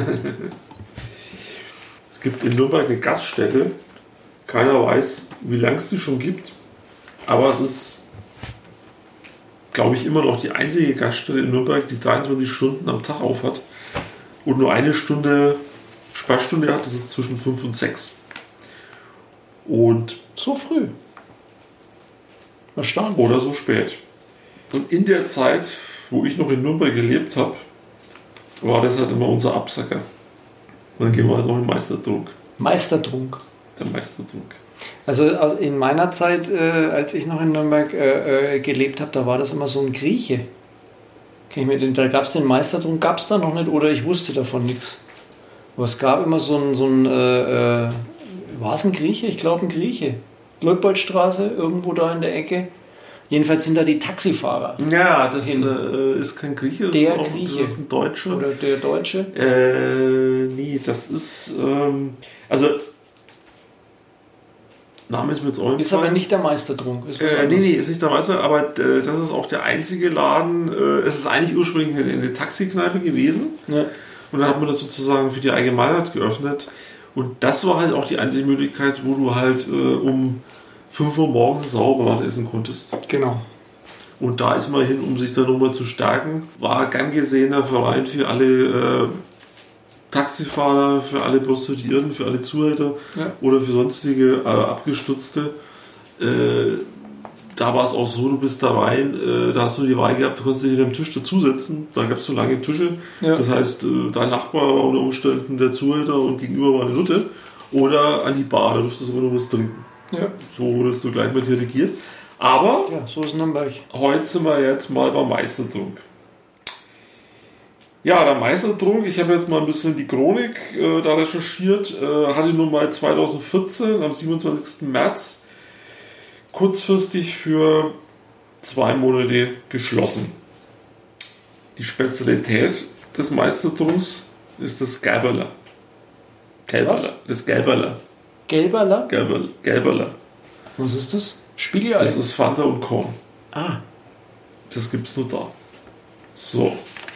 Es gibt in Nürnberg eine Gaststätte. Keiner weiß, wie lange es die schon gibt. Aber es ist, glaube ich, immer noch die einzige Gaststätte in Nürnberg, die 23 Stunden am Tag auf hat. Und nur eine Stunde Sperrstunde hat. Das ist zwischen 5 und 6. Und So früh. Erstaunlich. oder so spät. Und in der Zeit, wo ich noch in Nürnberg gelebt habe, war das halt immer unser Absacker. Und dann gehen wir halt noch in den Meistertrunk. Meistertrunk. Der Meistertrunk. Also in meiner Zeit, als ich noch in Nürnberg gelebt habe, da war das immer so ein Grieche. Da gab es den Meistertrunk, gab es da noch nicht oder ich wusste davon nichts. Aber es gab immer so ein war es ein Grieche? Ich glaube ein Grieche. Leutpoldstraße, irgendwo da in der Ecke. Jedenfalls sind da die Taxifahrer. Ja, das ist kein Grieche. Das Der ist auch, Grieche. Das ist ein Deutscher. Oder der Deutsche. Nee, das ist, also, Name ist mir jetzt auch Ist aber nicht der Meistertrunk. Ist was anderes. Nee, ist nicht der Meister, aber das ist auch der einzige Laden. Es ist eigentlich ursprünglich eine Taxikneipe gewesen. Ja. Und dann hat man das sozusagen für die Allgemeinheit geöffnet. Und das war halt auch die einzige Möglichkeit, wo du halt um 5 Uhr morgens sauber essen konntest. Genau. Und da ist man hin, um sich da nochmal zu stärken. War ein gern gesehener Verein für alle Taxifahrer, für alle Prostituierten, für alle Zuhälter oder für sonstige Abgestürzte. Da war es auch so, du bist da rein, da hast du die Wahl gehabt, du konntest dich hinter dem Tisch dazusetzen. Da gab es so lange Tische. Ja. Das heißt, dein Nachbar war unter Umständen der Zuhälter und gegenüber war eine Nutte. Oder an die Bar, da durftest du aber nur was trinken. Ja. So wurdest du gleich mit dirigiert. Aber ja, so ist Nürnberg. Heute sind wir jetzt mal beim Meistertrunk. Ja, der Meistertrunk, ich habe jetzt mal ein bisschen die Chronik da recherchiert, hatte nun mal 2014 am 27. März kurzfristig für 2 Monate geschlossen. Die Spezialität des Meistertrunks ist das Gelberler. Das Gelberler. Gelberler? Gelberler. Was ist das? Spiegelei? Das ist Fanta und Korn. Ah. Das gibt's nur da. So.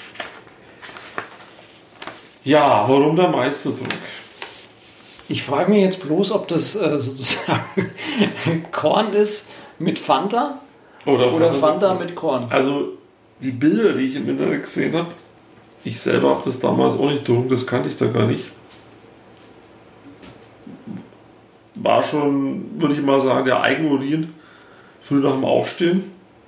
Ja, warum der Meistertrunk? Ich frage mich jetzt bloß, ob das sozusagen Korn ist mit Fanta oder Fanta mit Korn. Also die Bilder, die ich im Internet gesehen habe, ich selber habe das damals auch nicht getrunken, das kannte ich da gar nicht. War schon, würde ich mal sagen, der Eigenurin früh nach dem Aufstehen.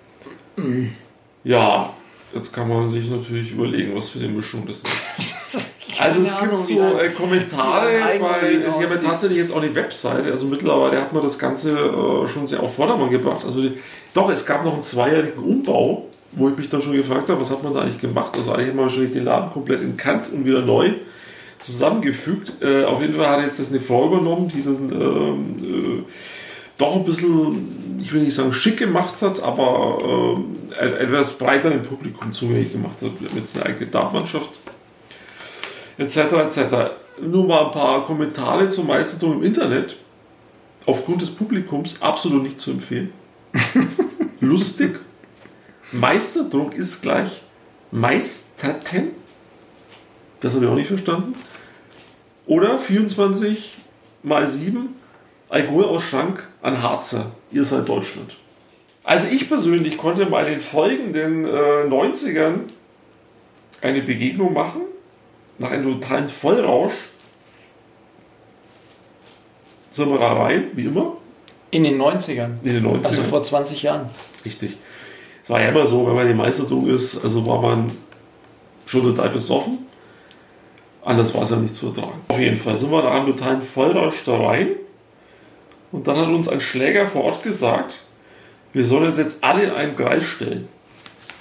Ja, jetzt kann man sich natürlich überlegen, was für eine Mischung das ist. Also es gibt so Kommentare, weil ich habe tatsächlich jetzt auch die Webseite, also mittlerweile hat man das Ganze schon sehr auf Vordermann gebracht. Also doch, es gab noch einen 2-jährigen Umbau, wo ich mich dann schon gefragt habe, was hat man da eigentlich gemacht? Also eigentlich hat man wahrscheinlich den Laden komplett entkannt und wieder neu zusammengefügt. Auf jeden Fall hat jetzt das eine Frau übernommen, die das doch ein bisschen, ich will nicht sagen schick gemacht hat, aber etwas breiter im Publikum zugänglich gemacht hat, mit einer eigenen Datenmannschaft, etc. etc. Nur mal ein paar Kommentare zum Meistertrunk im Internet. Aufgrund des Publikums absolut nicht zu empfehlen. Lustig. Meistertrunk ist gleich Meisterten. Das habe ich auch nicht verstanden. Oder 24 mal 7 Alkoholausschank an Harzer. Ihr seid Deutschland. Also ich persönlich konnte mal in den folgenden 90ern eine Begegnung machen. Nach einem totalen Vollrausch. Sind wir da rein, wie immer. In den 90ern? In den 90ern. Also vor 20 Jahren. Richtig. Es war ja immer so, wenn man im Meistertrunk ist, also war man schon total besoffen. Anders war es ja nicht zu ertragen. Auf jeden Fall sind wir da am totalen Vollrausch da rein. Und dann hat uns ein Schläger vor Ort gesagt, wir sollen uns jetzt alle in einen Kreis stellen.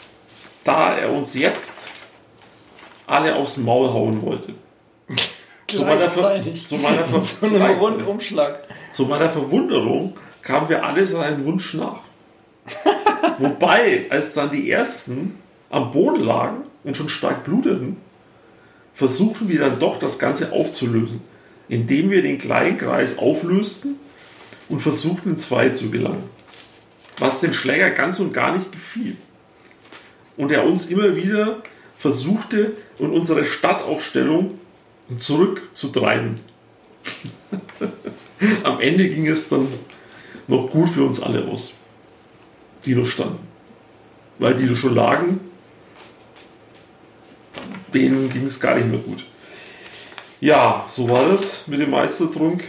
Da er uns jetzt alle aufs Maul hauen wollte. Gleichzeitig. Zu meiner So ein Rundumschlag. Zu meiner Verwunderung kamen wir alle seinem Wunsch nach. Wobei, als dann die ersten am Boden lagen und schon stark bluteten, versuchten wir dann doch das Ganze aufzulösen, indem wir den kleinen Kreis auflösten und versuchten in 2 zu gelangen. Was dem Schläger ganz und gar nicht gefiel. Und er uns immer wieder versuchte, in unsere Stadtaufstellung zurückzutreiben. Am Ende ging es dann noch gut für uns alle aus, die noch standen. Weil die schon lagen, denen ging es gar nicht mehr gut. Ja, so war das mit dem Meistertrunk.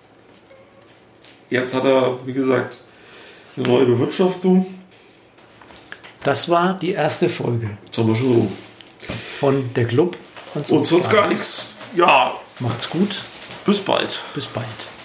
Jetzt hat er, wie gesagt, eine neue Bewirtschaftung. Das war die erste Folge. Jetzt haben wir schon rum. Von der Club und sonst gar nichts. Ja. Macht's gut. Bis bald. Bis bald.